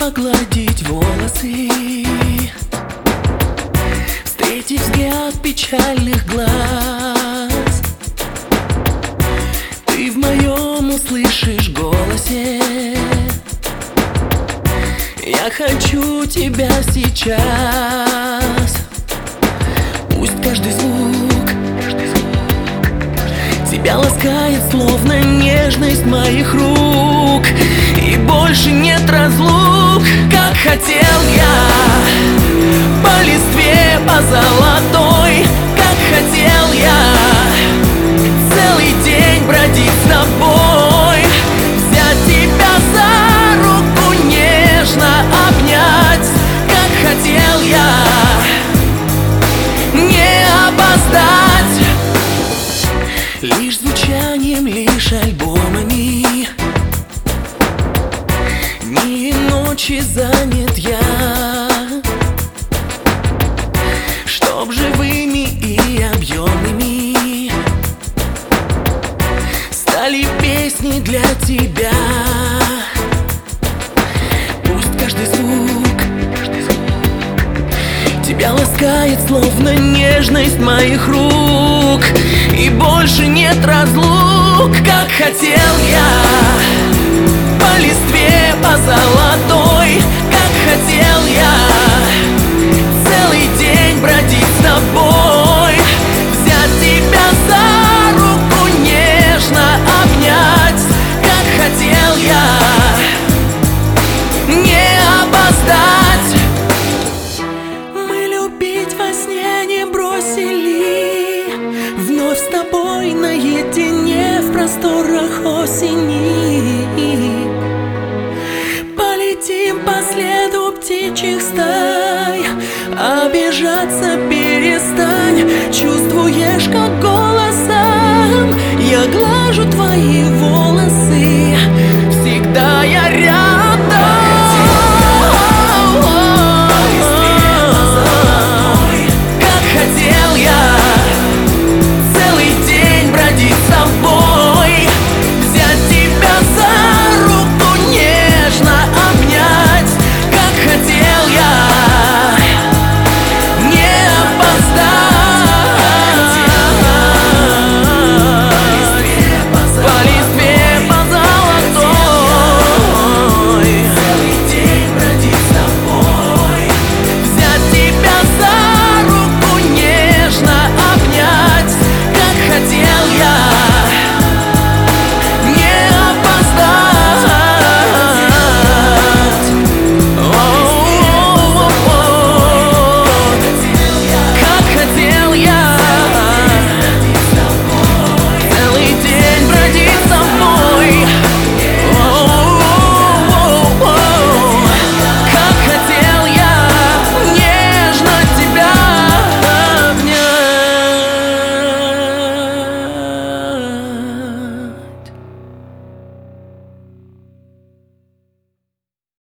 погладить волосы, встретить взгляд печальных глаз. Ты в моем услышишь голосе: я хочу тебя сейчас. Пусть каждый звук тебя ласкает, словно нежность моих рук. И больше нет разлук, как хотел я по листве, по золотой. Как хотел я целый день бродить с тобой, взять тебя за руку, нежно обнять. Как хотел я не опоздать, лишь звучанием, лишь альбомами, дни и ночи занят я, чтоб живыми и объемными стали песни для тебя. Пусть каждый звук тебя ласкает, словно нежность моих рук. И больше нет разлук, как хотел я по листве, по золотой. Как хотел я целый день бродить с тобой, взять тебя за руку, нежно обнять. Как хотел я не опоздать. Мы любить во сне не бросили, вновь с тобой наедине в просторах осени. Полетим по следу птичьих стай, обижаться перестань. Чувствуешь, как голосом я глажу твои